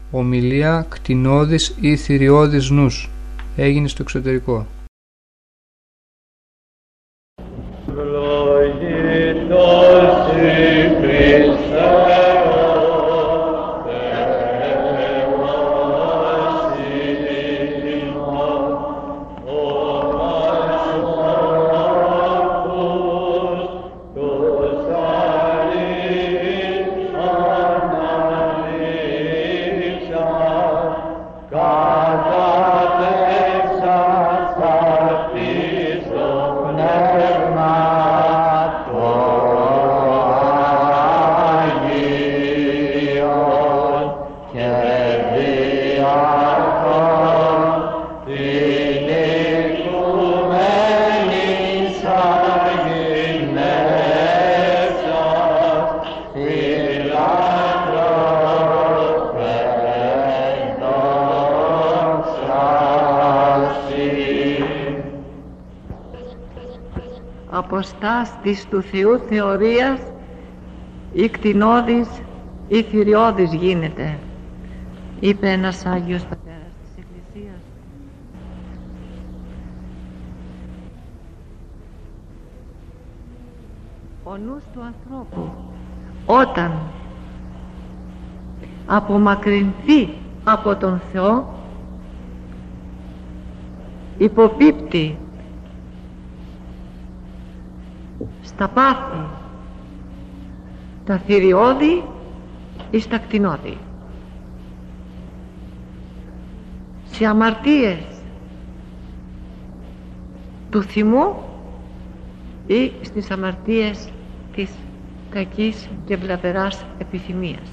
Ομιλία κτηνώδης ή θηριώδης νους. Έγινε στο εξωτερικό. Αποστάστης του Θεού θεωρίας ή κτηνώδης ή θηριώδης γίνεται, είπε ένας Άγιος Πατέρας της Εκκλησίας. Ο νους του ανθρώπου όταν απομακρυνθεί από τον Θεό υποπίπτει στα πάθη, τα θηριώδη ή στα κτηνώδη, σε αμαρτίες του θυμού ή στις αμαρτίες της κακής και βλαβεράς επιθυμίας.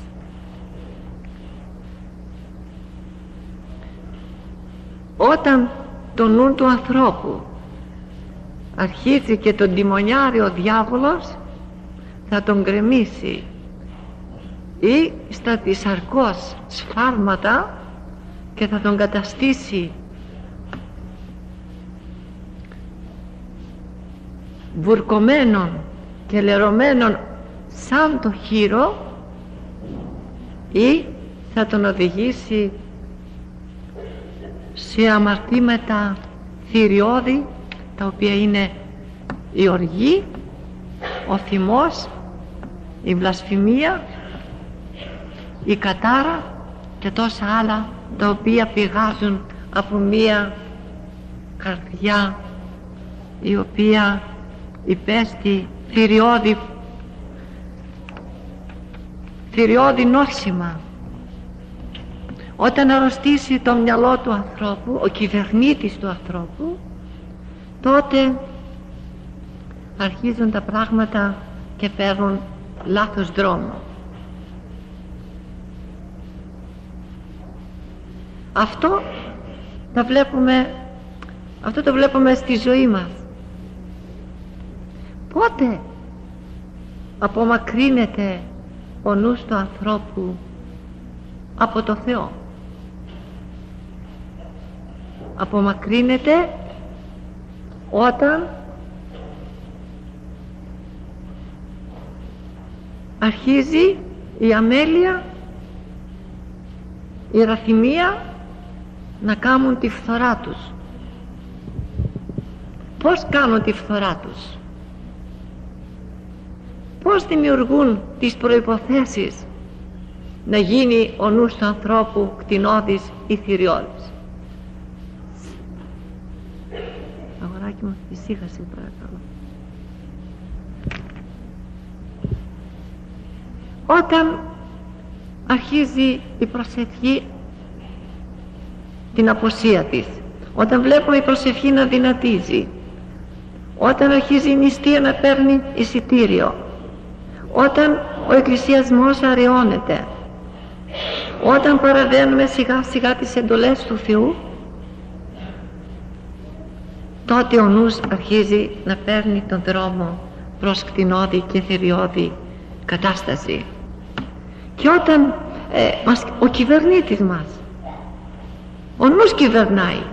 Όταν το νου του ανθρώπου αρχίζει και τον τιμονιάρει ο διάβολος, θα τον γκρεμίσει ή στα της αρκός σφάλματα και θα τον καταστήσει βουρκωμένον και λερωμένον σαν το χείρο, ή θα τον οδηγήσει σε αμαρτήματα θηριώδη, τα οποία είναι η οργή, ο θυμός, η βλασφημία, η κατάρα και τόσα άλλα, τα οποία πηγάζουν από μία καρδιά η οποία υπέστη θηριώδη νόσημα. Όταν αρρωστήσει το μυαλό του ανθρώπου, ο κυβερνήτης του ανθρώπου, τότε αρχίζουν τα πράγματα και παίρνουν λάθος δρόμο. Αυτό το βλέπουμε στη ζωή μας. Πότε απομακρύνεται ο νους του ανθρώπου από το Θεό? Απομακρύνεται όταν αρχίζει η αμέλεια, η ραθυμία να κάνουν τη φθορά τους. Πώς κάνουν τη φθορά τους? Πώς δημιουργούν τις προϋποθέσεις να γίνει ο νους του ανθρώπου κτηνώδης ή θηριώδης? Αγοράκι μου, ησύχασε παρακαλώ. Όταν αρχίζει η προσευχή την αποσία της, όταν βλέπουμε η προσευχή να δυνατίζει, όταν αρχίζει η νηστεία να παίρνει εισιτήριο, όταν ο εκκλησιασμός αραιώνεται, όταν παραβαίνουμε σιγά σιγά τις εντολές του Θεού, τότε ο νους αρχίζει να παίρνει τον δρόμο προς κτηνώδη και θηριώδη κατάσταση. Και όταν ο κυβερνήτης μας, ο νους κυβερνάει,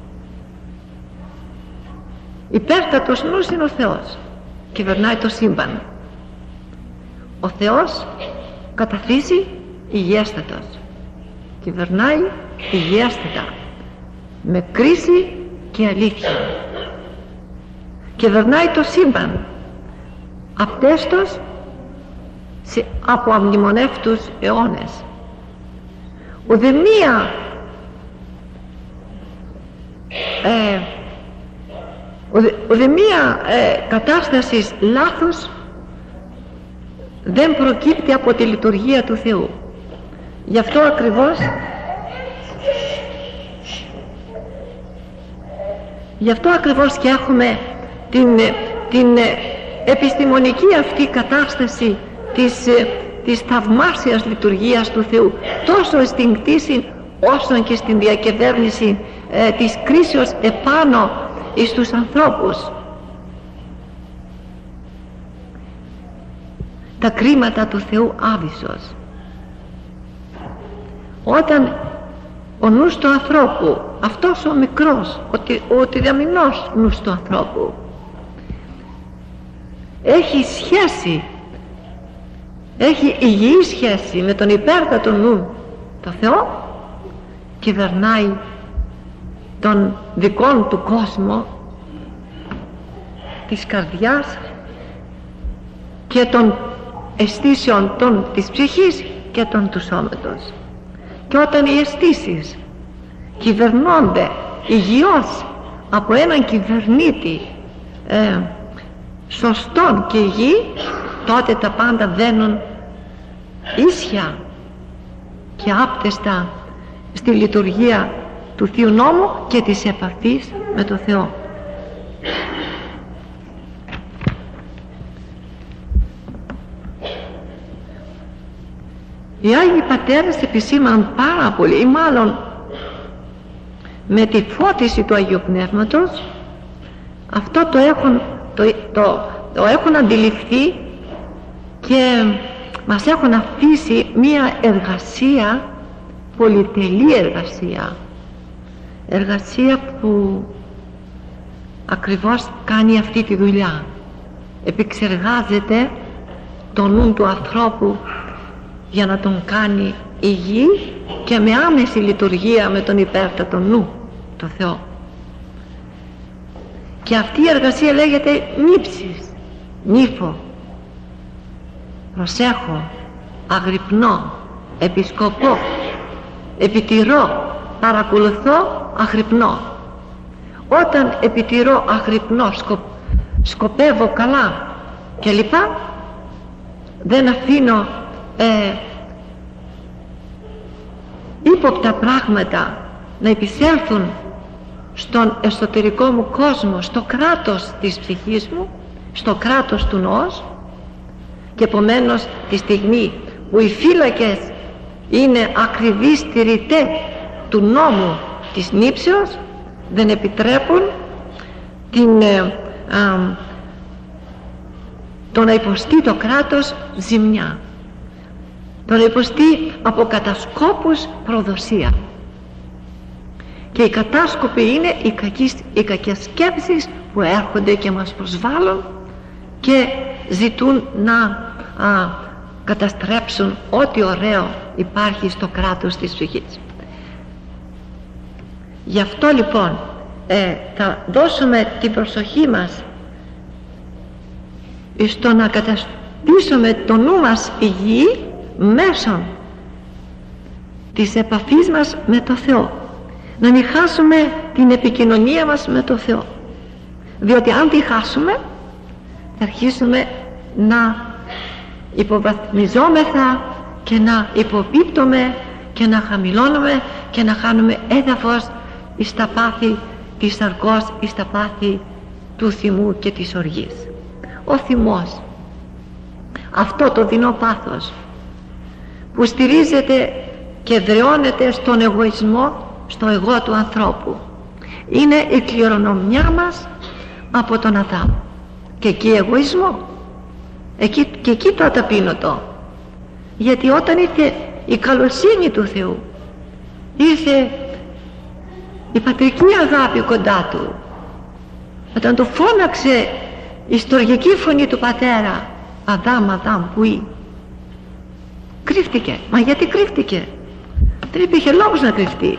υπέρτατος νους είναι ο Θεός, κυβερνάει το σύμπαν. Ο Θεός καταθήσει υγιέστατος κυβερνάει υγιέστατα, με κρίση και αλήθεια. Κυβερνάει το σύμπαν απτέστος από αμνημονεύτους αιώνες. Ουδεμία κατάσταση λάθους δεν προκύπτει από τη λειτουργία του Θεού. Γι' αυτό ακριβώς και έχουμε την επιστημονική αυτή κατάσταση της θαυμάσιας λειτουργίας του Θεού, τόσο στην κτήση όσο και στην διακυβέρνηση της κρίσεως επάνω εις τους ανθρώπους. Τα κρίματα του Θεού άβυσσος. Όταν ο νους του ανθρώπου, αυτός ο μικρός, ο τηδαμινός νους του ανθρώπου, έχει σχέση, έχει υγιή σχέση με τον υπέρτατο νου, το Θεό, κυβερνάει τον δικών του κόσμο, της καρδιάς και των αισθήσεων της ψυχής και των του σώματος. Και όταν οι αισθήσεις κυβερνώνται υγιώς από έναν κυβερνήτη σωστόν και υγιή, τότε τα πάντα βαίνουν ίσια και άπτεστα στη λειτουργία του Θείου Νόμου και της επαφής με το Θεό. Οι Άγιοι Πατέρες επισήμαναν πάρα πολύ, ή μάλλον με τη φώτιση του Αγίου Πνεύματος, αυτό το έχουν αντιληφθεί και μας έχουν αφήσει μία εργασία, πολυτελή εργασία που ακριβώς κάνει αυτή τη δουλειά. Επεξεργάζεται το νου του ανθρώπου για να τον κάνει υγιή και με άμεση λειτουργία με τον υπέρτατο νου, το Θεό. Και αυτή η εργασία λέγεται νύψης, νύφο, προσέχω, αγρυπνώ, επισκοπώ, επιτηρώ, παρακολουθώ, αγρυπνώ. Όταν επιτηρώ, αγρυπνώ, σκοπεύω καλά και λοιπά, δεν αφήνω ύποπτα πράγματα να επισέλθουν στον εσωτερικό μου κόσμο, στο κράτος της ψυχής μου, στο κράτος του νόος, και επομένως τη στιγμή που οι φύλακες είναι ακριβείς τηρητές του νόμου της νύψεως, δεν επιτρέπουν το να υποστεί το κράτος ζημιά, το να υποστεί από κατασκόπους προδοσία. Και οι κατάσκοποι είναι οι κακές σκέψεις που έρχονται και μας προσβάλλουν και ζητούν να καταστρέψουν ό,τι ωραίο υπάρχει στο κράτος της ψυχής. Γι' αυτό λοιπόν θα δώσουμε την προσοχή μας στο να καταστήσουμε το νου μας υγιή μέσω της επαφής μας με το Θεό, να μην χάσουμε την επικοινωνία μας με το Θεό, διότι αν τη χάσουμε θα αρχίσουμε να υποβαθμιζόμεθα και να υποπίπτουμε και να χαμηλώνουμε και να χάνουμε έδαφος εις τα πάθη της σαρκός, εις τα πάθη του θυμού και της οργής. Ο θυμός, αυτό το δεινό πάθος που στηρίζεται και εδραιώνεται στον εγωισμό, στο εγώ του ανθρώπου, είναι η κληρονομιά μας από τον Αδάμ. Και εκεί εγωισμό, και εκεί το αταπείνωτο, γιατί όταν ήρθε η καλοσύνη του Θεού, ήρθε η πατρική αγάπη κοντά του, όταν του φώναξε η στοργική φωνή του πατέρα, Αδάμ, Αδάμ, που ή, κρύφτηκε. Μα γιατί κρύφτηκε? Δεν υπήρχε λόγος να κρυφτεί.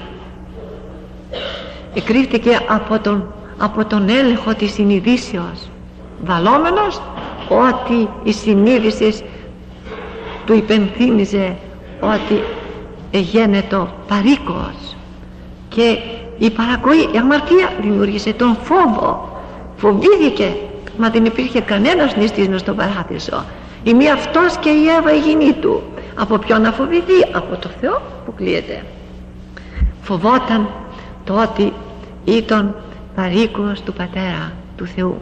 Εκρύφτηκε από τον έλεγχο της συνειδήσεως, βαλόμενος ότι η συνείδηση του υπενθύμιζε ότι γένετο παροίκος, και η παρακοή, η αμαρτία δημιούργησε τον φόβο. Φοβήθηκε, μα δεν υπήρχε κανένας νηστής μες στον παράδεισο. Η μία αυτός και η Εύα η γυνή του. Από ποιον να φοβηθεί? Από το Θεό που κλείεται. Φοβόταν το ότι ήταν παροίκος του Πατέρα του Θεού.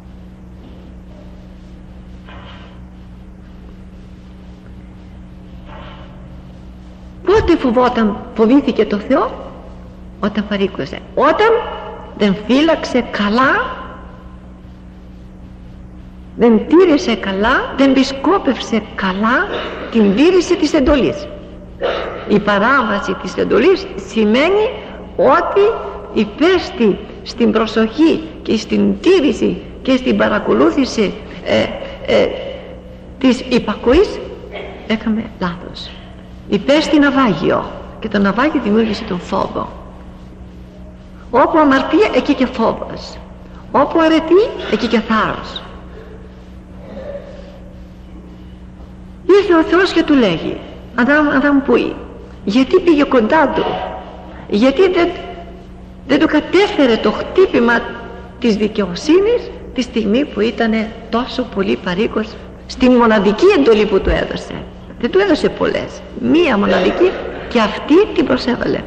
Πότε φοβήθηκε το Θεό? Όταν παροίκωσε, όταν δεν φύλαξε καλά, δεν τήρησε καλά, δεν επισκόπευσε καλά την τήρηση της εντολής. Η παράβαση της εντολής σημαίνει ότι υπέστη στην προσοχή και στην τήρηση και στην παρακολούθηση της υπακοής, έκαμε λάθος. Υπέστη ναυάγιο, και το ναυάγιο δημιούργησε τον φόβο. Όπου αμαρτία, εκεί και φόβος. Όπου αρετή, εκεί και θάρρος. Ήρθε ο Θεός και του λέγει, Αδάμ πούει? Γιατί πήγε κοντά του? Γιατί δεν του κατέφερε το χτύπημα της δικαιοσύνης τη στιγμή που ήταν τόσο πολύ παροίκος στη μοναδική εντολή που του έδωσε? Δεν του έδωσε πολλές, μία μοναδική, και αυτή την προσέβαλε.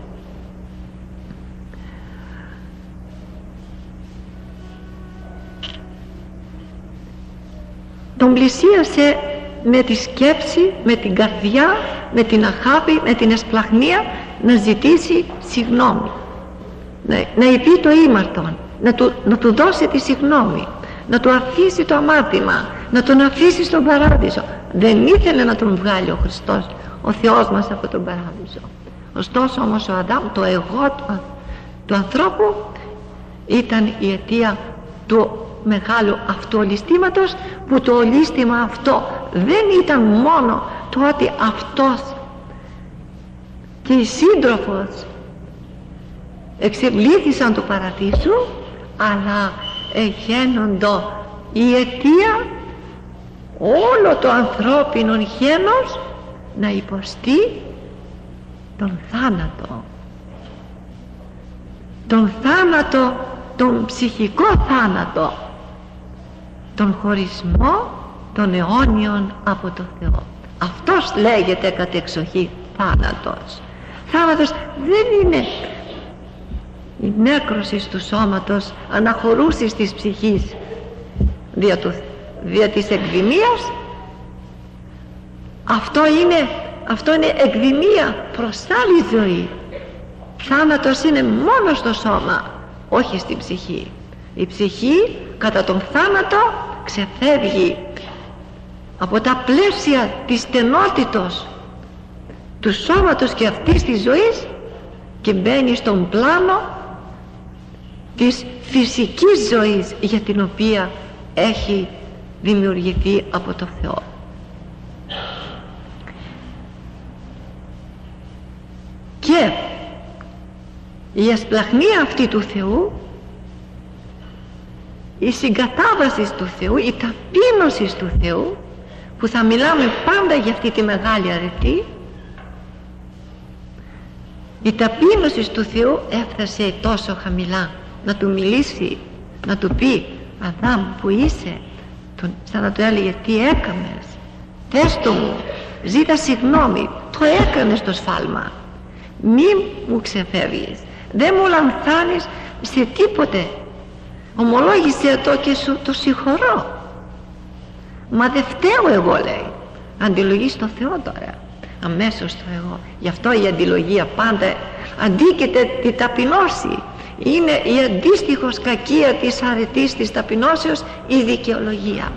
Τον πλησίασε με τη σκέψη, με την καρδιά, με την αγάπη, με την εσπλαχνία, να ζητήσει συγγνώμη, να υπεί το ήμαρτον, να του δώσει τη συγγνώμη, να του αφήσει το αμάρτημα, να τον αφήσει στον παράδεισο. Δεν ήθελε να τον βγάλει ο Χριστός, ο Θεός μας, από τον παράδεισο. Ωστόσο όμως ο Αδάμ, το εγώ του ανθρώπου, ήταν η αιτία του μεγάλου αυτού ολιστήματος, που το ολίστημα αυτό δεν ήταν μόνο το ότι αυτός και η σύντροφος εξευλήθησαν του παραδείσου, αλλά εγένοντο η αιτία όλο το ανθρώπινο γένος να υποστεί τον θάνατο, τον ψυχικό θάνατο, τον χωρισμό των αιώνιων από το Θεό. Αυτός λέγεται κατεξοχή θάνατος. Θάνατος δεν είναι η νέκρωση του σώματος, αναχωρούσης της ψυχής δια της εκδημίας. Αυτό είναι εκδημία προς άλλη ζωή. Θάνατος είναι μόνο στο σώμα, όχι στην ψυχή. Η ψυχή κατά τον θάνατο ξεφεύγει από τα πλαίσια της στενότητος του σώματος και αυτής της ζωής και μπαίνει στον πλάνο της φυσικής ζωής, για την οποία έχει δημιουργηθεί από το Θεό. Και η ασπλαχνία αυτή του Θεού, η συγκατάβαση του Θεού, η ταπείνωση του Θεού, που θα μιλάμε πάντα για αυτή τη μεγάλη αρετή, η ταπείνωση του Θεού έφτασε τόσο χαμηλά να του μιλήσει, να του πει Αδάμ που είσαι, σαν να του έλεγε τι έκαμες, πες το μου, ζήτα συγγνώμη, το έκανες το σφάλμα, μη μου ξεφεύγεις, δεν μου λανθάνεις σε τίποτε, ομολόγησέ το και σου το συγχωρώ. Μα δεν φταίω εγώ, λέει. Αντιλογείς το Θεό τώρα, αμέσως το εγώ. Γι' αυτό η αντιλογία πάντα αντίκειται τη ταπεινώση. Είναι η αντίστοιχος κακία της αρετής της ταπεινώσεως, η δικαιολογία.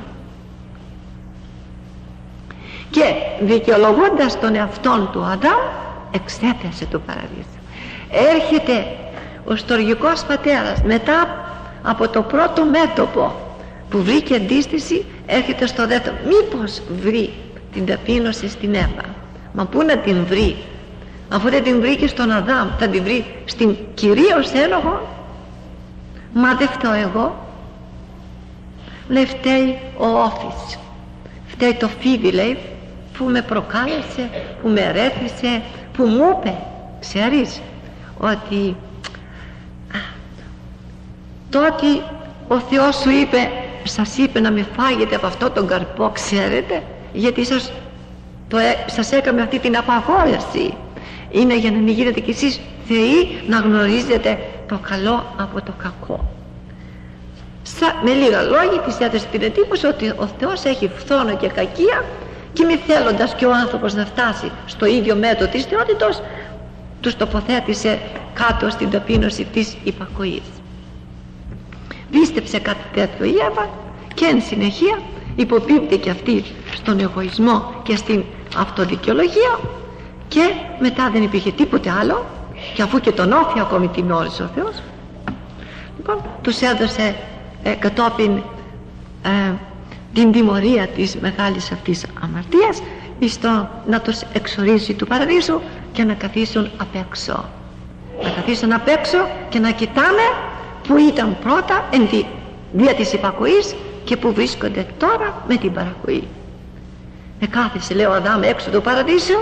Και δικαιολογώντας τον εαυτόν του Αδάμ, εξέθεσε το παραδείσο. Έρχεται ο στοργικός πατέρας μετά από το πρώτο μέτωπο που βρήκε αντίσταση, έρχεται στο δεύτερο. Μήπως βρει την ταπείνωση στην Εύα? Μα πού να την βρει? Αφού δεν την βρήκε στον Αδάμ, θα την βρει στην κυρίως ένοχο? Μα δεν φταίω εγώ. Λέει, φταίει ο όφης, φταίει το φίδι, λέει, που με προκάλεσε, που με ρέθησε, που μου είπε, ξέρεις ότι τότε ο Θεός σου είπε, σας είπε να με φάγετε από αυτό τον καρπό, ξέρετε, γιατί σας έκαμε αυτή την απαγόρευση. Είναι για να μην γίνετε κι εσείς θεοί, να γνωρίζετε το καλό από το κακό. Με λίγα λόγια της έδωσε την εντύπωση ότι ο Θεός έχει φθόνο και κακία, και μη θέλοντας και ο άνθρωπος να φτάσει στο ίδιο μέτρο της θεότητος, τους τοποθέτησε κάτω στην ταπείνωση της υπακοής. Πίστεψε κάτι τέτοιο η Εύα και εν συνεχεία υποπίπτει και αυτή στον εγωισμό και στην αυτοδικαιολογία, και μετά δεν υπήρχε τίποτε άλλο, και αφού και τον όφη ακόμη τιμώρησε ο Θεός, λοιπόν τους έδωσε κατόπιν την τιμωρία της μεγάλης αυτής αμαρτίας, στο να τους εξορίσει του παραδείσου και να καθίσουν απ' έξω. Να καθίσουν απ' έξω και να κοιτάνε που ήταν πρώτα εν τη δια της υπακοής και που βρίσκονται τώρα με την παρακοή. Κάθισε, λέει, ο Αδάμ έξω του παραδείσου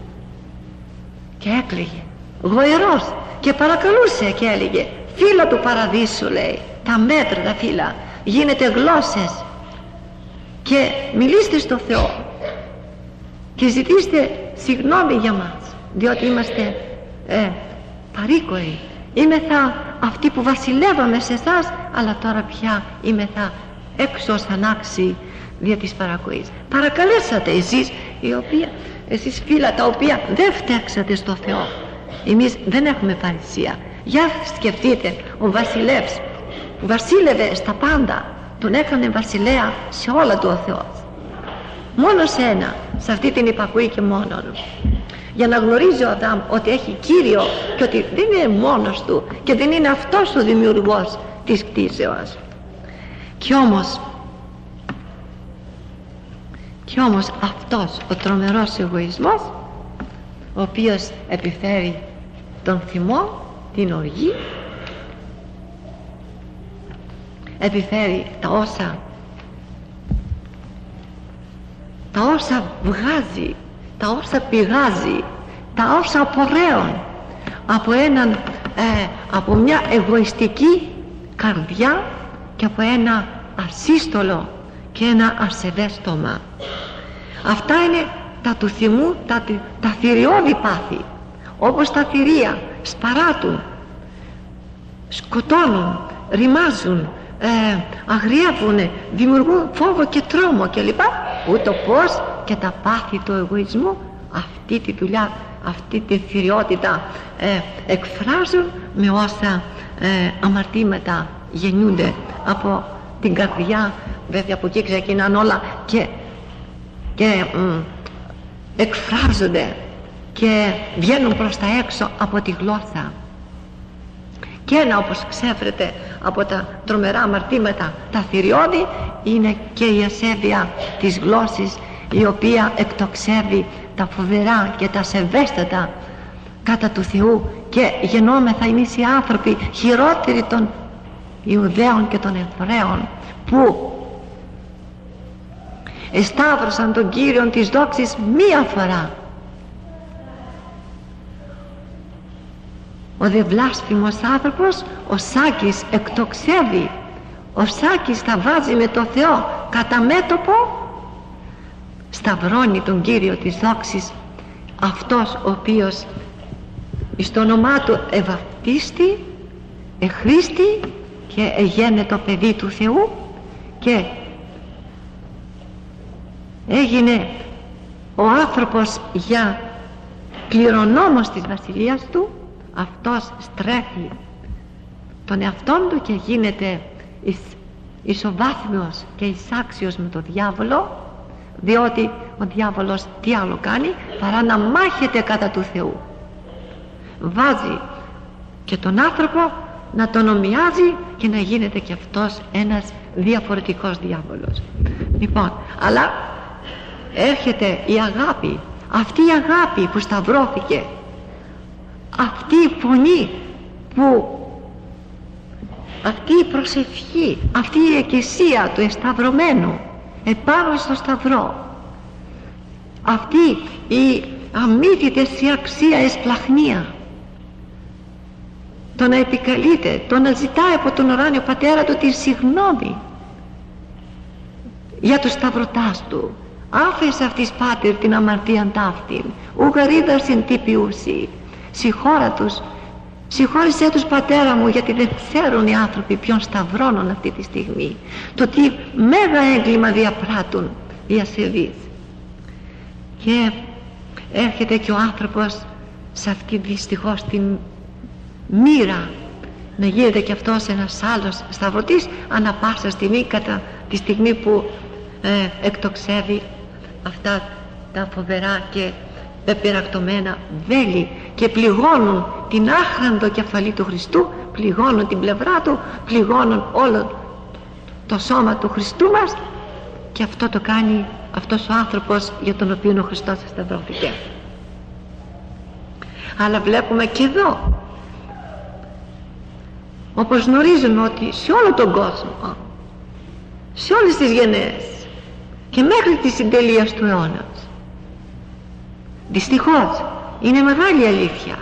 και έκλαιγε γοερός και παρακαλούσε και έλεγε, φύλλα του παραδείσου, λέει, τα μέτρα τα φύλλα, γίνετε γλώσσες, και μιλήστε στο Θεό και ζητήστε συγγνώμη για μας, διότι είμαστε παρήκοοι, είμεθα αυτοί που βασιλεύαμε σε εσάς, αλλά τώρα πια είμεθα έξω ως ανάξιοι δια της παρακοής. Παρακαλέσατε εσείς φύλλα τα οποία δεν φταίξατε στο Θεό. Εμείς δεν έχουμε παρησία. Για σκεφτείτε, ο βασιλεύς που βασίλευε στα πάντα, τον έκανε βασιλέα σε όλα του ο Θεός. Μόνο σε ένα, σε αυτή την υπακοή και μόνον, για να γνωρίζει ο Αδάμ ότι έχει Κύριο και ότι δεν είναι μόνος του και δεν είναι αυτός ο δημιουργός της κτήσεως. Κι όμως αυτός ο τρομερός εγωισμός, ο οποίος επιφέρει τον θυμό, την οργή, επιφέρει τα όσα βγάζει, τα όσα πηγάζει, τα όσα απορρέουν από μια εγωιστική καρδιά και από ένα ασύστολο και ένα ασεβές στόμα. Αυτά είναι τα του θυμού, τα θηριώδη πάθη, όπως τα θηρία σπαράτουν, σκοτώνουν, ρημάζουν, αγριεύουν, δημιουργούν φόβο και τρόμο κλπ. Ούτω πως και τα πάθη του εγωισμού αυτή τη δουλειά, αυτή τη θηριότητα εκφράζουν με όσα αμαρτήματα γεννιούνται από την καρδιά. Βέβαια από εκεί ξεκινάνε όλα και εκφράζονται και βγαίνουν προς τα έξω από τη γλώσσα. Και ένα, όπως ξέφρεται από τα τρομερά αμαρτήματα τα θηριώδη, είναι και η ασέβεια της γλώσσης, η οποία εκτοξεύει τα φοβερά και τα σεβέστατα κατά του Θεού, και γεννόμεθα εμείς οι άνθρωποι χειρότεροι των Ιουδαίων και των Εβραίων, που εσταύρωσαν τον Κύριον της δόξης μία φορά. Ο δε βλάσφημος άνθρωπος, ο Σάκης, εκτοξεύει, ο Σάκης τα βάζει με το Θεό κατά μέτωπο, σταυρώνει τον Κύριο της δόξης, αυτός ο οποίος στο όνομά του ευαυτίστη, εχρήστη και εγένε το παιδί του Θεού και έγινε ο άνθρωπος για κληρονόμος της βασιλείας του. Αυτός στρέφει τον εαυτόν του και γίνεται ισοβάθμιος και εισάξιος με τον διάβολο, διότι ο διάβολος τι άλλο κάνει παρά να μάχεται κατά του Θεού. Βάζει και τον άνθρωπο να τον ομοιάζει και να γίνεται και αυτός ένας διαφορετικός διάβολος. Λοιπόν, αλλά έρχεται η αγάπη, αυτή η αγάπη που σταυρώθηκε αυτή η φωνή που, αυτή η προσευχή, αυτή η εκκλησία του εσταυρωμένου επάνω στο σταυρό, αυτή η αμύθιτες η αξία εσπλαχνία, το να επικαλείται, το να ζητάει από τον ουράνιο πατέρα του τη συγνώμη για τους σταυρωτάς του. Άφες αυτής πάτερ την αμαρτίαν ταύτην, ουγαρίδαρσιν τι ποιούσι. Συγχώρησέ τους πατέρα μου, γιατί δεν ξέρουν οι άνθρωποι ποιον σταυρώνουν αυτή τη στιγμή, το τι μέγα έγκλημα διαπράττουν οι ασεβείς. Και έρχεται και ο άνθρωπος σε αυτή δυστυχώς την μοίρα να γίνεται και αυτός ένας άλλος σταυρωτής ανά πάσα στιγμή, κατά τη στιγμή που εκτοξεύει αυτά τα φοβερά και πεπειρακτωμένα βέλη και πληγώνουν την άχραντο κεφαλή του Χριστού, πληγώνουν την πλευρά του, πληγώνουν όλο το σώμα του Χριστού μας, και αυτό το κάνει αυτός ο άνθρωπος για τον οποίο ο Χριστός σταυρώθηκε. Αλλά βλέπουμε και εδώ, όπως γνωρίζουμε, ότι σε όλο τον κόσμο, σε όλες τις γενναίες και μέχρι τη συντελεία του αιώνα, δυστυχώς είναι μεγάλη αλήθεια,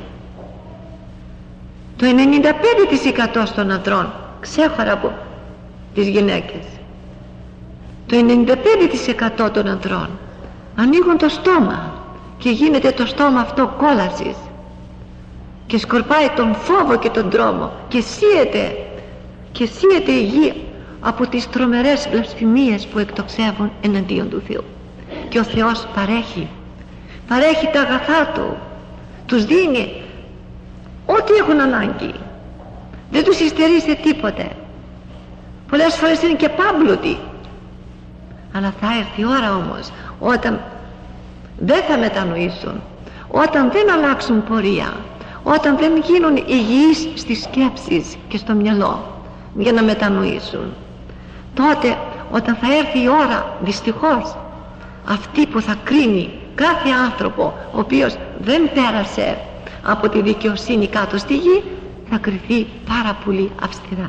το 95% των ανδρών, ξέχωρα από τις γυναίκες, το 95% των ανδρών ανοίγουν το στόμα και γίνεται το στόμα αυτό κόλασης και σκορπάει τον φόβο και τον τρόμο και σύεται η γη από τις τρομερές βλασφημίες που εκτοξεύουν εναντίον του Θεού. Και ο Θεός παρέχει τα αγαθά Του, τους δίνει ό,τι έχουν ανάγκη, δεν τους υστερεί σε τίποτε. Πολλές φορές είναι και πάμπλουτοι, αλλά θα έρθει η ώρα όμως όταν δεν θα μετανοήσουν, όταν δεν αλλάξουν πορεία, όταν δεν γίνουν υγιείς στις σκέψεις και στο μυαλό για να μετανοήσουν. Τότε όταν θα έρθει η ώρα, δυστυχώς, αυτή που θα κρίνει κάθε άνθρωπο ο οποίος δεν πέρασε από τη δικαιοσύνη κάτω στη γη, θα κριθεί πάρα πολύ αυστηρά.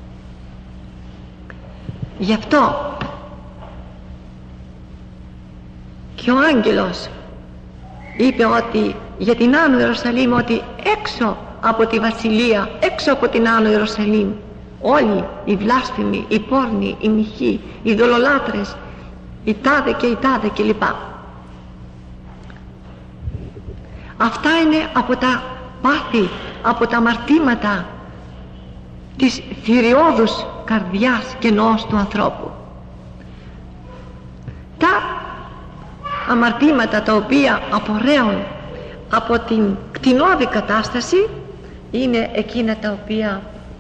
Γι' αυτό και ο άγγελος είπε ότι για την Άνω Ιερουσαλήμ, ότι έξω από τη βασιλεία, έξω από την Άνω Ιερουσαλήμ, όλοι οι βλάσφημοι, οι πόρνοι, οι μοιχοί, οι δολολάτρες, οι τάδε και οι τάδε κλπ. Αυτά είναι από τα πάθη, από τα αμαρτήματα της θηριώδους καρδιάς και νοός του ανθρώπου. Τα αμαρτήματα τα οποία απορρέουν από την κτηνώδη κατάσταση είναι εκείνα τα οποία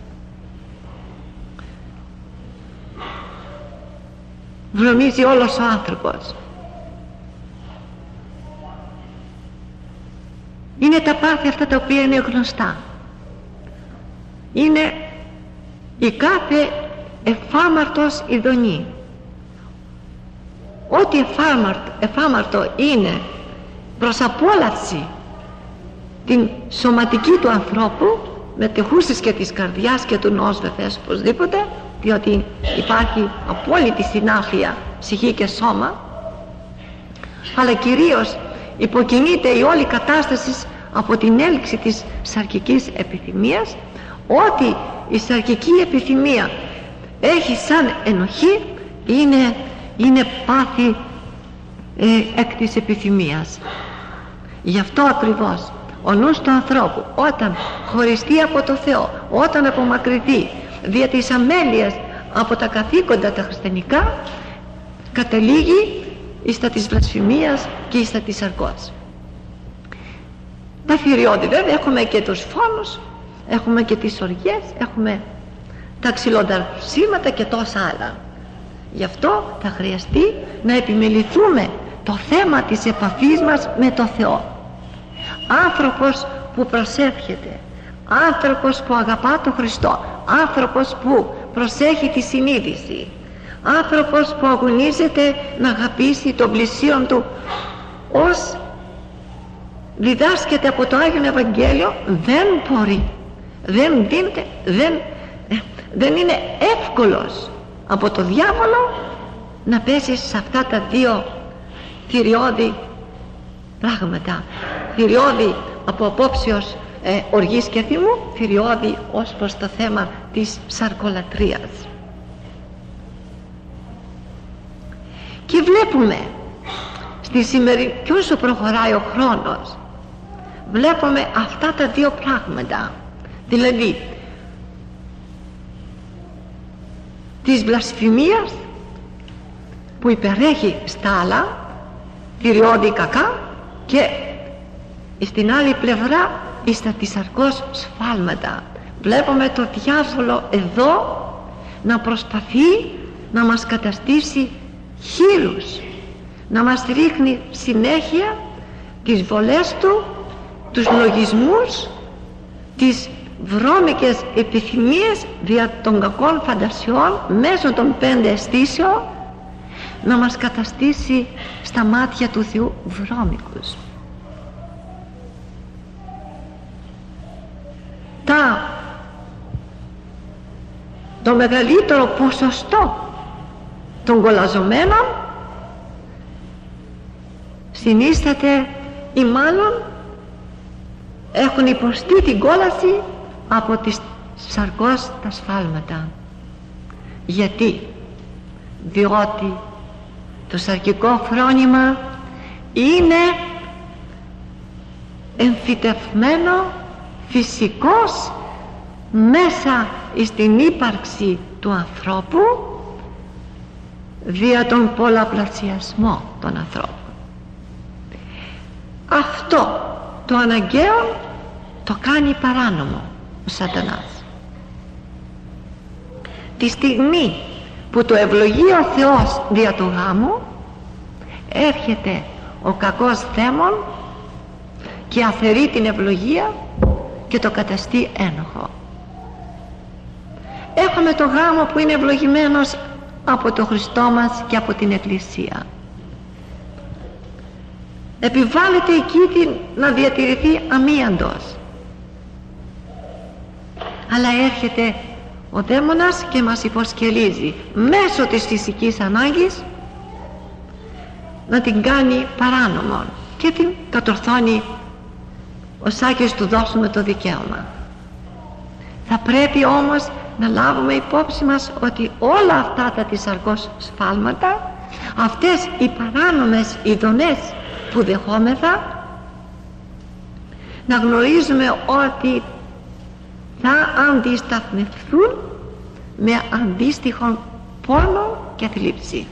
βρωμίζει όλος ο άνθρωπος. Είναι τα πάθη αυτά τα οποία είναι γνωστά. Είναι η κάθε εφάμαρτος ειδονή. Ό,τι εφάμαρτο είναι προς απόλαυση την σωματική του ανθρώπου, μετεχούσης και της καρδιάς και του νοός βεβαίως οπωσδήποτε, διότι υπάρχει απόλυτη συνάφεια ψυχή και σώμα, αλλά κυρίως υποκινείται η όλη κατάσταση από την έλξη της σαρκικής επιθυμίας. Ό,τι η σαρκική επιθυμία έχει σαν ενοχή είναι πάθη εκ της επιθυμίας. Γι' αυτό ακριβώς ο νους του ανθρώπου, όταν χωριστεί από το Θεό, όταν απομακρυνθεί δια της αμέλειας από τα καθήκοντα τα χριστιανικά, καταλήγει εις τα της βλασφημίας και εις τα της σαρκός. Τα θηριώδη βέβαια, έχουμε και τους φόνους, έχουμε και τις οργές, έχουμε τα ξυλονταρσίματα και τόσα άλλα. Γι' αυτό θα χρειαστεί να επιμεληθούμε το θέμα της επαφής μας με το Θεό. Άνθρωπος που προσεύχεται, άνθρωπος που αγαπά τον Χριστό, άνθρωπος που προσέχει τη συνείδηση, άνθρωπος που αγωνίζεται να αγαπήσει τον πλησίον του ως διδάσκεται από το Άγιο Ευαγγέλιο, δεν μπορεί, δεν δίνεται, δεν είναι εύκολος από το διάβολο να πέσει σε αυτά τα δύο θηριώδη πράγματα, θηριώδη από απόψεως οργής και θυμού, θηριώδη ως προς το θέμα της σαρκολατρίας. Και βλέπουμε στη σημερινή, και όσο προχωράει ο χρόνος, βλέπουμε αυτά τα δύο πράγματα, δηλαδή της βλασφημίας που υπερέχει στα άλλα θηριώδη κακά, και στην άλλη πλευρά στα της σαρκός σφάλματα. Βλέπουμε το διάβολο εδώ να προσπαθεί να μας καταστήσει χείρους, να μας ρίχνει συνέχεια τις βολές του, τους λογισμούς, τις βρώμικες επιθυμίες δια των κακών φαντασιών μέσω των 5 αισθήσεων, να μας καταστήσει στα μάτια του Θεού βρώμικους. Το μεγαλύτερο ποσοστό των κολαζωμένων συνίσταται ή μάλλον έχουν υποστεί την κόλαση από τις σαρκός τα σφάλματα. Γιατί? Διότι το σαρκικό φρόνημα είναι εμφυτευμένο φυσικός μέσα στην ύπαρξη του ανθρώπου δια τον πολλαπλασιασμό των ανθρώπων. Αυτό το αναγκαίο το κάνει παράνομο ο σατανάς. Τη στιγμή που το ευλογεί ο Θεός δια του γάμου, έρχεται ο κακός δαίμον και αφαιρεί την ευλογία και το καταστεί ένοχο. Έχουμε το γάμο που είναι ευλογημένος από το Χριστό μας και από την Εκκλησία. Επιβάλλεται εκεί να διατηρηθεί αμίαντος, αλλά έρχεται ο δαίμονας και μας υποσκελίζει μέσω της φυσικής ανάγκης να την κάνει παράνομο και την κατορθώνει ως άκης του δώσουμε το δικαίωμα. Θα πρέπει όμως να λάβουμε υπόψη μας ότι όλα αυτά τα της σαρκός σφάλματα, αυτές οι παράνομες ειδονές που δεχόμεθα, να γνωρίζουμε ότι θα αντισταθμευθούν με αντίστοιχον πόνο και θλίψη.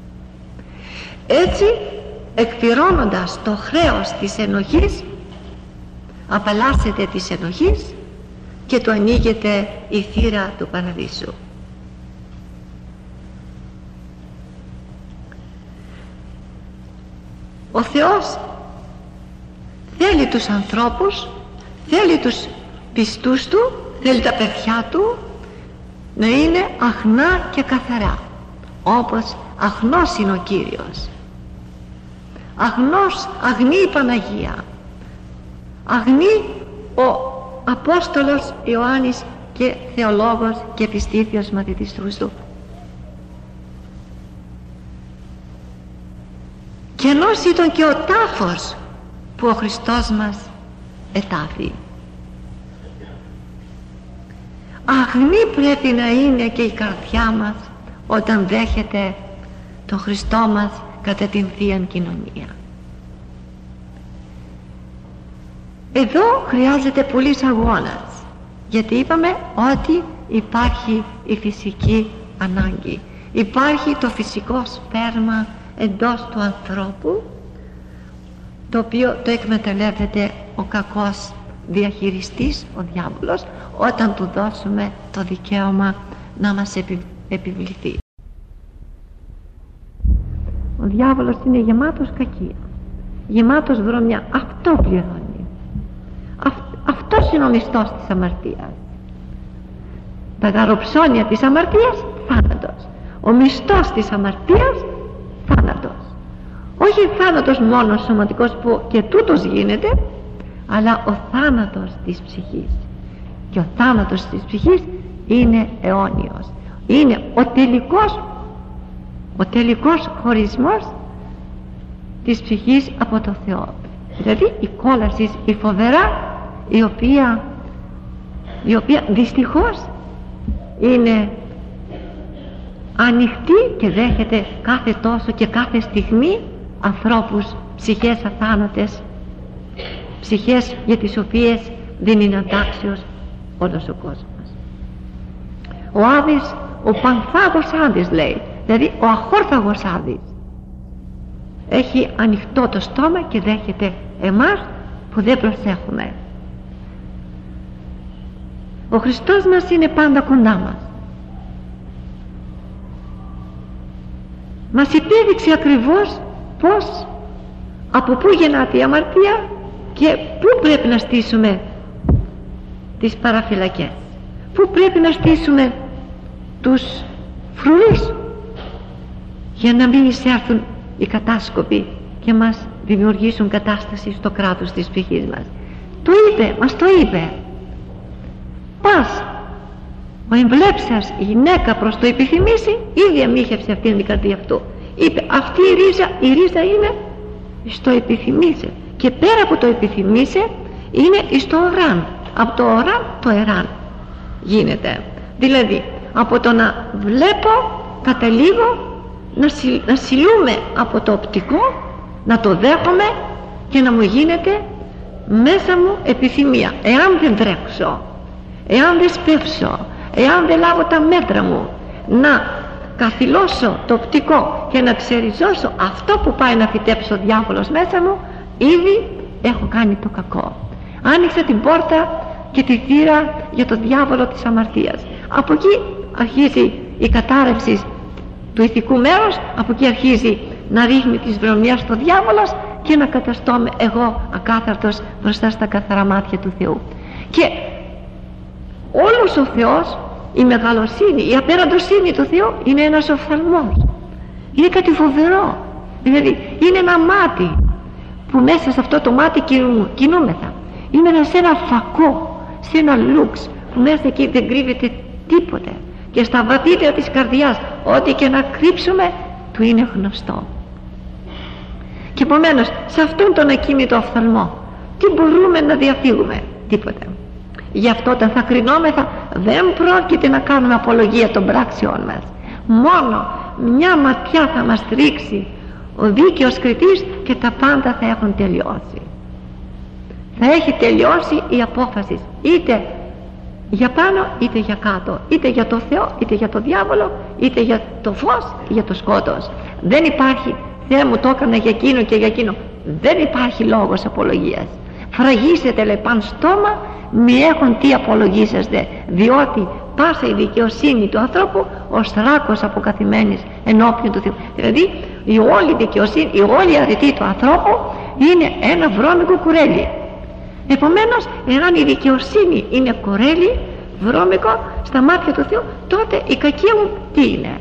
Έτσι, εκπληρώνοντας το χρέος της ενοχής, απαλλάσσεται της ενοχής και του ανοίγεται η θύρα του παραδείσου. Ο Θεός θέλει τους ανθρώπους, θέλει τους πιστούς Του, θέλει τα παιδιά Του να είναι αχνά και καθαρά, όπως αχνός είναι ο Κύριος, αγνή η Παναγία, αγνή ο Απόστολος Ιωάννης και θεολόγος και πιστήθιος μαθητής του Χριστού. Κενός ήταν και ο τάφος που ο Χριστός μας ετάφη. Αγνή πρέπει να είναι και η καρδιά μας όταν δέχεται τον Χριστό μας κατά την Θεία Κοινωνία. Εδώ χρειάζεται πολύς αγώνας, γιατί είπαμε ότι υπάρχει η φυσική ανάγκη, υπάρχει το φυσικό σπέρμα εντός του ανθρώπου, το οποίο το εκμεταλλεύεται ο κακός διαχειριστής, ο διάβολος, όταν του δώσουμε το δικαίωμα να μας επιβληθεί. Ο διάβολος είναι γεμάτος κακία, γεμάτος βρωμιά. Αυτό πληρώνει. Αυτός είναι ο μισθός της αμαρτίας. Τα γαροψώνια της αμαρτίας, θάνατος. Ο μισθός της αμαρτίας, θάνατος. Όχι θάνατος μόνο σωματικός που και τούτος γίνεται, αλλά ο θάνατος της ψυχής. Και ο θάνατος της ψυχής είναι αιώνιος. Είναι ο τελικός χωρισμός της ψυχής από το Θεό. Δηλαδή η κόλαση, η φοβερά, η οποία δυστυχώς είναι ανοιχτή και δέχεται κάθε τόσο και κάθε στιγμή ανθρώπους, ψυχές αθάνατες, ψυχές για τις οποίες δεν είναι αντάξιος όλος ο κόσμος. Ο Άδης, ο πανθάγος Άδης λέει, δηλαδή ο αχόρθαγος Άδης, έχει ανοιχτό το στόμα και δέχεται εμάς που δεν προσέχουμε. Ο Χριστός μας είναι πάντα κοντά μας. Μας υπέδειξε ακριβώς πώς, από πού γεννάται η αμαρτία και πού πρέπει να στήσουμε τις παραφυλακές, πού πρέπει να στήσουμε τους φρουρούς για να μην εισέρθουν οι κατάσκοποι και μας δημιουργήσουν κατάσταση στο κράτος της ψυχής μας. Το είπε, μας το είπε. Πας ο εμβλέψας η γυναίκα προς το επιθυμήσει, ήδη αμύχευσε αυτήν την καρδία αυτού. Είπε αυτή η ρίζα είναι στο επιθυμήσε, και πέρα από το επιθυμήσε είναι στο οράν. Από το οράν το εράν γίνεται. Δηλαδή από το να βλέπω καταλήγω να συλλούμε από το οπτικό, να το δέχομαι και να μου γίνεται μέσα μου επιθυμία. Εάν δεν τρέξω, εάν δεν σπεύσω, εάν δεν λάβω τα μέτρα μου να καθυλώσω το οπτικό και να ξεριζώσω αυτό που πάει να φυτέψει ο διάβολος μέσα μου, ήδη έχω κάνει το κακό. Άνοιξα την πόρτα και τη θύρα για το διάβολο της αμαρτίας. Από εκεί αρχίζει η κατάρρευση του ηθικού μέρους, από εκεί αρχίζει να ρίχνει της βρωμιάς στο διάβολος και να καταστώμαι εγώ ακάθαρτος μπροστά στα καθαρά μάτια του Θεού. Και όλος ο Θεός, η μεγαλοσύνη, η απέραντοσύνη του Θεού είναι ένας οφθαλμός. Είναι κάτι φοβερό. Δηλαδή είναι ένα μάτι που μέσα σε αυτό το μάτι κινούμεθα. Είναι σε ένα φακό, σε ένα λούξ που μέσα εκεί δεν κρύβεται τίποτε. Και στα βαθύτερα της καρδιάς ό,τι και να κρύψουμε του είναι γνωστό. Και επομένως σε αυτόν τον ακίνητο οφθαλμό τι μπορούμε να διαφύγουμε? Τίποτε. Γι' αυτό όταν θα κρινόμεθα δεν πρόκειται να κάνουμε απολογία των πράξεών μας. Μόνο μια ματιά θα μας ρίξει ο δίκαιος κριτής και τα πάντα θα έχουν τελειώσει. Θα έχει τελειώσει η απόφαση, είτε για πάνω είτε για κάτω, είτε για το Θεό είτε για το διάβολο, είτε για το φως είτε για το σκότος. Δεν υπάρχει Θεέ μου το έκανα για εκείνο και για εκείνο. Δεν υπάρχει λόγος απολογίας. Φραγίσετε λέει παν στόμα, μη έχουν τι απολογήσαστε, διότι πάσα η δικαιοσύνη του ανθρώπου ως θράκος αποκαθημένης ενώπιον του Θεού. Δηλαδή η όλη δικαιοσύνη, η όλη αρετή του ανθρώπου είναι ένα βρώμικο κουρέλι. Επομένως εάν η δικαιοσύνη είναι κουρέλι βρώμικο στα μάτια του Θεού, τότε η κακία μου τι είναι?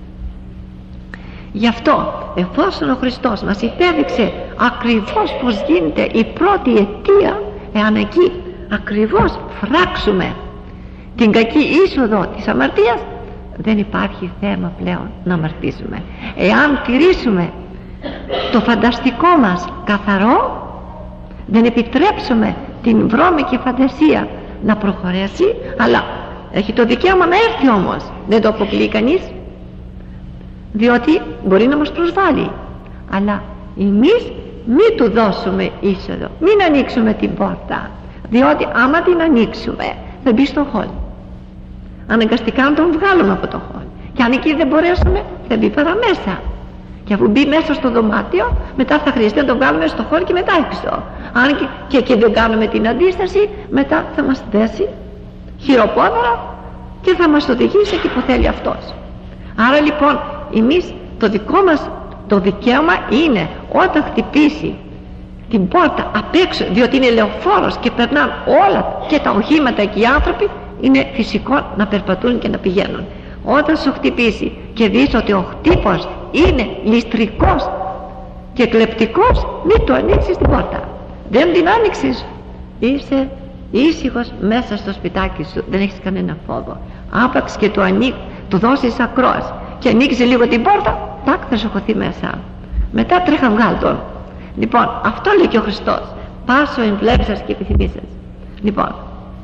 Γι' αυτό εφόσον ο Χριστός μας υπέδειξε ακριβώς πως γίνεται η πρώτη αιτία, εάν εκεί ακριβώς φράξουμε την κακή είσοδο της αμαρτίας, δεν υπάρχει θέμα πλέον να αμαρτήσουμε. Εάν τηρήσουμε το φανταστικό μας καθαρό, δεν επιτρέψουμε την βρώμικη φαντασία να προχωρέσει, αλλά έχει το δικαίωμα να έρθει όμως, δεν το αποκλείει κανείς, διότι μπορεί να μας προσβάλλει, αλλά εμείς μην του δώσουμε είσοδο, μην ανοίξουμε την πόρτα, διότι άμα την ανοίξουμε θα μπει στο χώλ, αναγκαστικά να τον βγάλουμε από το χώλ, και αν εκεί δεν μπορέσουμε θα μπει παραμέσα, και αφού μπει μέσα στο δωμάτιο μετά θα χρειαστεί να τον βγάλουμε στο χώλ και μετά έξω. Αν και δεν κάνουμε την αντίσταση, μετά θα μας δέσει χειροπόδαρα και θα μας οδηγήσει εκεί που θέλει αυτός. Άρα λοιπόν εμείς το δικό μας το δικαίωμα είναι όταν χτυπήσει την πόρτα απ' έξω, διότι είναι λεωφόρος και περνάνε όλα και τα οχήματα και οι άνθρωποι, είναι φυσικό να περπατούν και να πηγαίνουν. Όταν σου χτυπήσει και δεις ότι ο χτύπος είναι ληστρικός και κλεπτικός, μην του ανοίξεις την πόρτα. Δεν την άνοιξες είσαι ήσυχος μέσα στο σπιτάκι σου, δεν έχεις κανένα φόβο. Άπαξ και του δώσεις ακρόαση και ανοίξει λίγο την πόρτα, τάκ, θα σου χωθεί μέσα. Μετά τρέχα βγάλ' τον. Λοιπόν, αυτό λέει και ο Χριστός, πάσο εμβλέψας και επιθυμήσας. Λοιπόν,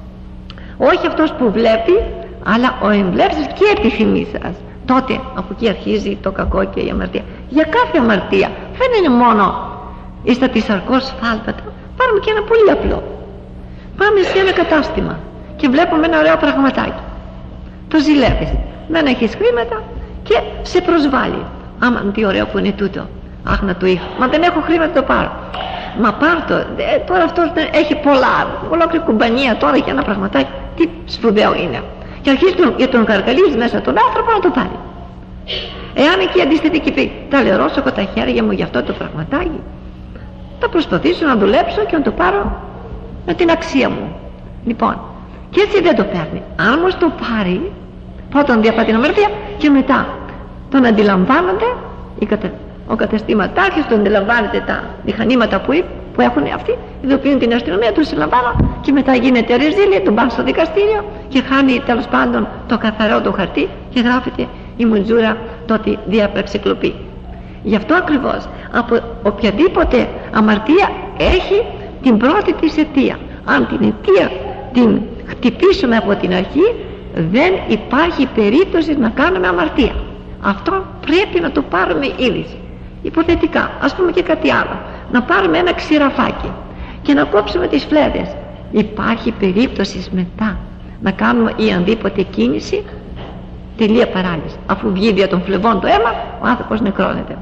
όχι αυτός που βλέπει, αλλά ο εμβλέψας και επιθυμήσας. Τότε, από εκεί αρχίζει το κακό και η αμαρτία. Για κάθε αμαρτία, δεν είναι μόνο στα τη σαρκός σφάλματα. Πάρουμε και ένα πολύ απλό. Πάμε σε ένα κατάστημα και βλέπουμε ένα ωραίο πραγματάκι. Το ζηλεύεις, δεν έχεις χρήματα και σε προσβάλλει. Άμα τι ωραίο που είναι τούτο, αχ να το είχα, μα δεν έχω χρήματα, το πάρω. Μα πάρ' το, τώρα αυτός έχει πολλά, ολόκληρη κουμπανία τώρα για ένα πραγματάκι, τι σπουδαίο είναι. Και αρχίζει για τον καρκαλίζει μέσα τον άνθρωπο να το πάρει. Εάν εκεί αντίστοιχη και πει, τα λερώσω τα χέρια μου για αυτό το πραγματάκι, θα προσπαθήσω να δουλέψω και να το πάρω με την αξία μου. Λοιπόν, και έτσι δεν το παίρνει. Αν όμως το πάρει, πρώτον διαπατεί την αμαρτία και μετά τον αντιλαμβάνονται ο καταστήματάρχης, τον αντιλαμβάνεται τα μηχανήματα που έχουν αυτοί, ειδοποιούν την αστυνομία, τους συλλαμβάνουν και μετά γίνεται ρεζίλια, τον πάνε στο δικαστήριο και χάνει τέλος πάντων το καθαρό του χαρτί και γράφεται η μουντζούρα το ότι διάπραξε κλοπή. Γι' αυτό ακριβώς από οποιαδήποτε αμαρτία έχει την πρώτη της αιτία. Αν την αιτία την χτυπήσουμε από την αρχή, δεν υπάρχει περίπτωση να κάνουμε αμαρτία. Αυτό πρέπει να το πάρουμε είδηση. Υποθετικά, ας πούμε και κάτι άλλο, να πάρουμε ένα ξηραφάκι και να κόψουμε τις φλέβες. Υπάρχει περίπτωση μετά να κάνουμε ή ανδήποτε κίνηση, τελεία παράλυση. Αφού βγει δια των φλεβών το αίμα, ο άνθρωπος νεκρώνεται.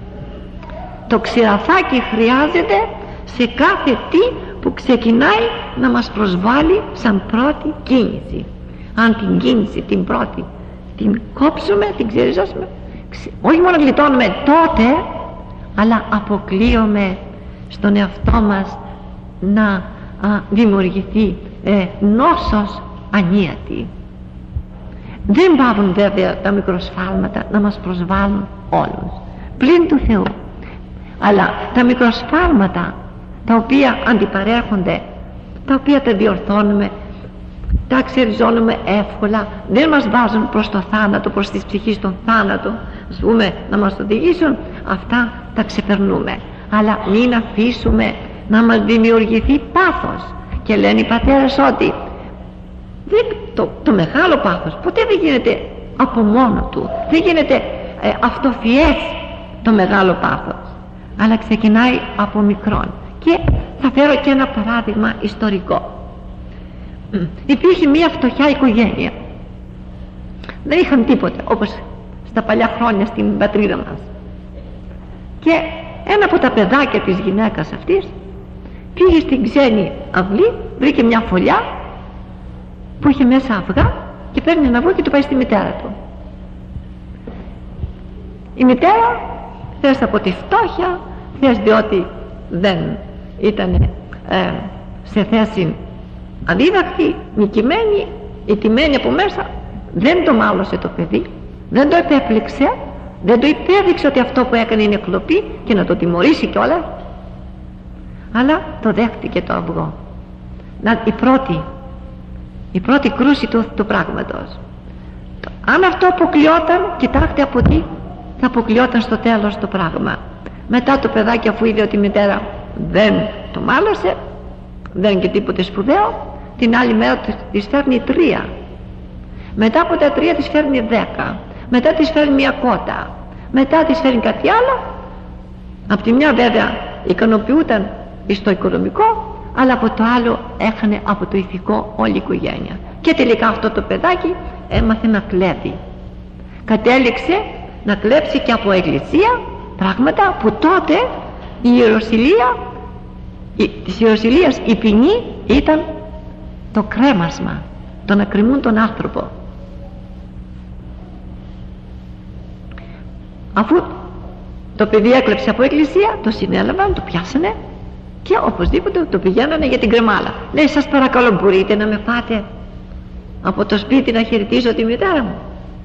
Το ξηραφάκι χρειάζεται σε κάθε τι που ξεκινάει να μας προσβάλλει σαν πρώτη κίνηση. Αν την κίνηση την πρώτη την κόψουμε, την ξεριζώσουμε, όχι μόνο γλιτώνουμε τότε, αλλά αποκλείουμε στον εαυτό μας να δημιουργηθεί νόσος ανίατη. Δεν πάβουν βέβαια τα μικροσφάλματα να μας προσβάλλουν όλους, πλην του Θεού. Αλλά τα μικροσφάλματα τα οποία αντιπαρέρχονται, τα οποία τα διορθώνουμε, τα ξεριζώνουμε εύκολα, δεν μας βάζουν προς το θάνατο, προς τις ψυχές των θάνατο, ας πούμε, να μας οδηγήσουν, αυτά τα ξεπερνούμε. Αλλά μην αφήσουμε να μας δημιουργηθεί πάθος. Και λένε οι πατέρες ότι το μεγάλο πάθος ποτέ δεν γίνεται από μόνο του, δεν γίνεται αυτοφιές το μεγάλο πάθος, αλλά ξεκινάει από μικρόν. Και θα φέρω και ένα παράδειγμα ιστορικό. Υπήρχε μια φτωχιά οικογένεια, δεν είχαν τίποτα όπως στα παλιά χρόνια στην πατρίδα μας, και ένα από τα παιδάκια της γυναίκας αυτής πήγε στην ξένη αυλή, βρήκε μια φωλιά που είχε μέσα αυγά και παίρνει ένα αυγό και το πάει στη μητέρα του. Η μητέρα, θες από τη φτώχεια, θες διότι δεν ήταν σε θέση αδίδαχτη, νικημένη, ηττημένη από μέσα, δεν το μάλωσε το παιδί, δεν το επέπληξε, δεν το υπέδειξε ότι αυτό που έκανε είναι κλοπή και να το τιμωρήσει κιόλας, αλλά το δέχτηκε το αυγό. Η πρώτη κρούση του πράγματος. Αν αυτό αποκλειόταν, κοιτάξτε από τι θα αποκλειόταν στο τέλος το πράγμα. Μετά το παιδάκι, αφού είδε ότι η μητέρα δεν το μάλωσε, δεν είναι και τίποτε σπουδαίο, την άλλη μέρα της φέρνει 3, μετά από τα 3 της φέρνει 10, μετά της φέρνει μια κότα, μετά της φέρνει κάτι άλλο. Από τη μια βέβαια ικανοποιούταν στο οικονομικό, αλλά από το άλλο έχανε από το ηθικό όλη η οικογένεια. Και τελικά αυτό το παιδάκι έμαθε να κλέβει, κατέληξε να κλέψει και από εκκλησία πράγματα που τότε η ιεροσυλία, της ιεροσυλίας η ποινή ήταν το κρέμασμα, το να κρεμούν τον άνθρωπο. Αφού το παιδί έκλεψε από εκκλησία, το συνέλαβαν, το πιάσανε και οπωσδήποτε το πηγαίνανε για την κρεμάλα. Λέει, σας παρακαλώ, μπορείτε να με πάτε από το σπίτι να χαιρετίζω τη μητέρα μου?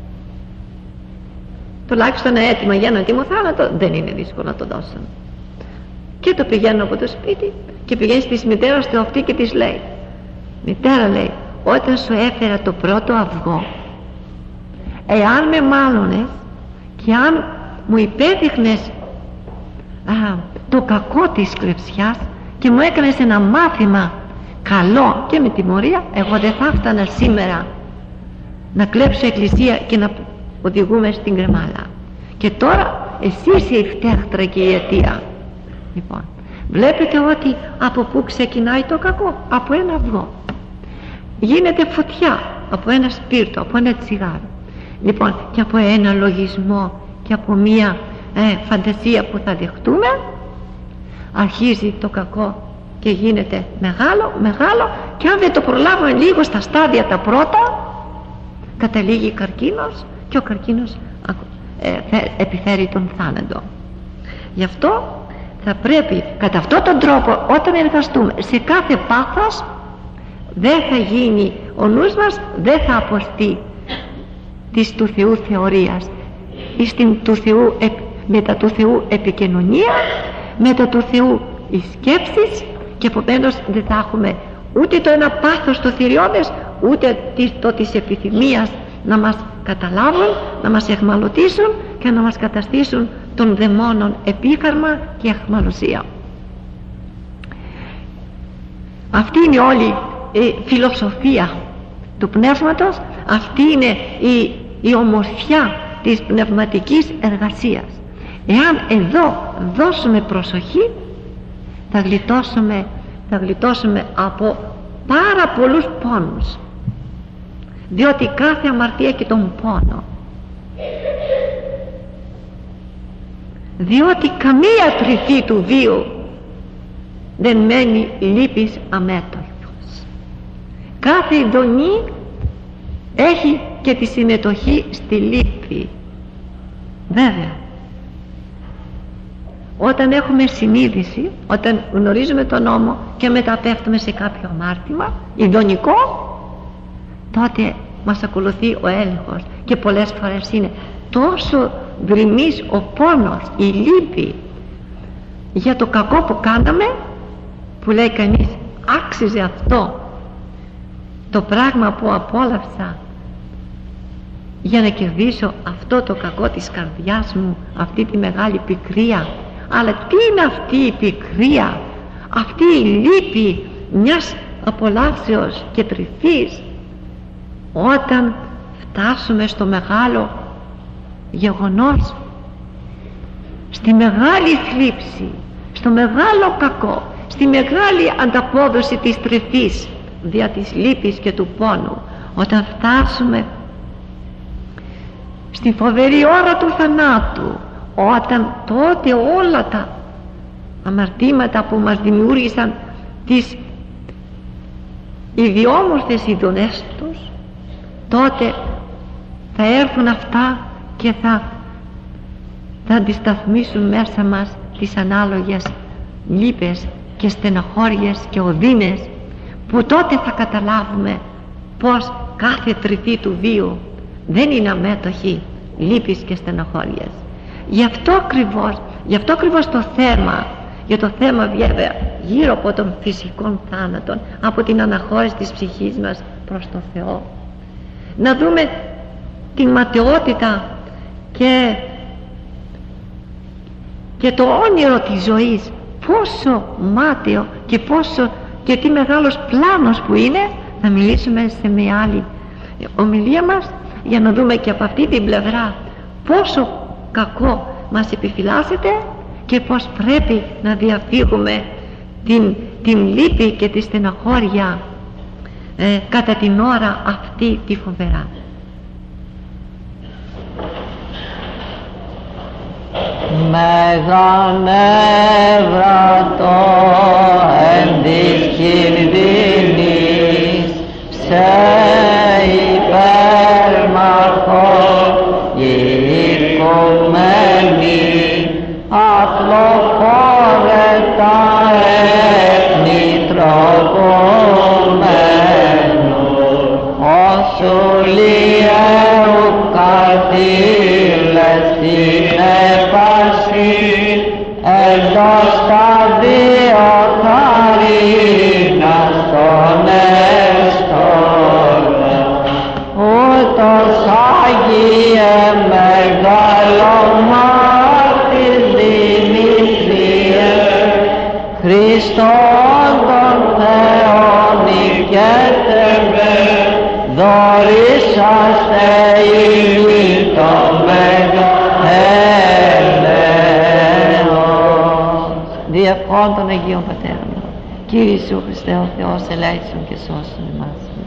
Τουλάχιστον έτοιμα για έναν τίμο θάνατο δεν είναι δύσκολο να το δώσουν. Και το πηγαίνουν από το σπίτι και πηγαίνει στη μητέρα του αυτή και της λέει, μητέρα, λέει, όταν σου έφερα το πρώτο αυγό, εάν με μάλωνες και αν μου υπέδειχνες το κακό της κλεψιάς και μου έκανες ένα μάθημα καλό και με τιμωρία, εγώ δεν θα έφτανα σήμερα να κλέψω εκκλησία και να οδηγούμε στην κρεμάλα. Και τώρα εσύ είσαι η φταίχτρα και η αιτία. Λοιπόν, βλέπετε ότι από πού ξεκινάει το κακό? Από ένα αυγό. Γίνεται φωτιά από ένα σπίρτο, από ένα τσιγάρο. Λοιπόν, και από ένα λογισμό και από μία φαντασία που θα δεχτούμε, αρχίζει το κακό και γίνεται μεγάλο, και αν δεν το προλάβουμε λίγο στα στάδια τα πρώτα, καταλήγει καρκίνος, και ο καρκίνος επιφέρει τον θάνατο. Γι' αυτό θα πρέπει κατά αυτόν τον τρόπο, όταν εργαστούμε σε κάθε πάθος, δεν θα γίνει, ο νους μας δεν θα αποστεί της του Θεού θεωρίας, μετά του Θεού επικοινωνία, μετά του Θεού οι σκέψεις, και επομένως δεν θα έχουμε ούτε το ένα πάθος το θηριώδες, ούτε το της επιθυμίας να μας καταλάβουν, να μας εχμαλωτήσουν και να μας καταστήσουν των δαιμόνων επίκαρμα και αιχμαλωσία. Αυτή είναι όλη η φιλοσοφία του πνεύματος, αυτή είναι η ομορφιά της πνευματικής εργασίας. Εάν εδώ δώσουμε προσοχή, θα γλιτώσουμε από πάρα πολλούς πόνους, διότι κάθε αμαρτία έχει τον πόνο, διότι καμία τρυφή του βίου δεν μένει λύπης αμέτωχος. Κάθε ειδονή έχει και τη συμμετοχή στη λύπη. Βέβαια, όταν έχουμε συνείδηση, όταν γνωρίζουμε τον νόμο και μεταπέφτουμε σε κάποιο αμάρτημα ειδονικό, τότε μας ακολουθεί ο έλεγχος, και πολλές φορές είναι τόσο γκριμής ο πόνος, η λύπη για το κακό που κάναμε, που λέει κανείς, άξιζε αυτό το πράγμα που απόλαυσα για να κερδίσω αυτό το κακό της καρδιάς μου, αυτή τη μεγάλη πικρία. Αλλά τι είναι αυτή η πικρία, αυτή η λύπη μιας απολαύσεως και τρυφής, όταν φτάσουμε στο μεγάλο γεγονός, στη μεγάλη θλίψη, στο μεγάλο κακό, στη μεγάλη ανταπόδοση της τρυφής δια της λύπης και του πόνου, όταν φτάσουμε στη φοβερή ώρα του θανάτου, όταν τότε όλα τα αμαρτήματα που μας δημιούργησαν τις ιδιόμορφες ειδονές τους, τότε θα έρθουν αυτά και θα αντισταθμίσουν μέσα μας τις ανάλογες λύπες και στεναχώριες και οδύνες, που τότε θα καταλάβουμε πως κάθε τρυφή του βίου δεν είναι αμέτωχη λύπης και στεναχώριες. Γι' αυτό ακριβώς το θέμα, για το θέμα βέβαια γύρω από τον φυσικών θάνατον, από την αναχώρηση της ψυχής μας προς το Θεό, να δούμε την ματαιότητα και το όνειρο της ζωής, πόσο μάταιο και τι μεγάλος πλάνος που είναι. Θα μιλήσουμε σε μια άλλη ομιλία μας για να δούμε και από αυτή την πλευρά πόσο κακό μας επιφυλάσσεται και πως πρέπει να διαφύγουμε την λύπη και τη στεναχώρια κατά την ώρα αυτή τη φοβερά. Μεγανεύρατο εν της κινδύνης σε υπέρμαχο οικουμένη απλοφόρετα έθνη τροπωμένου όσου λιέου καθήλες την έπαρση εντός τα δύο χάρη Χριστόν τον Θεόν νικέτευε, δωρήσαστε ημί το Μέγα έλεος. Διευχών των Αγίων Πατέρων, Κύριε Ιησού Χριστέ ο Θεός, ελέησον και σώσον εμάς.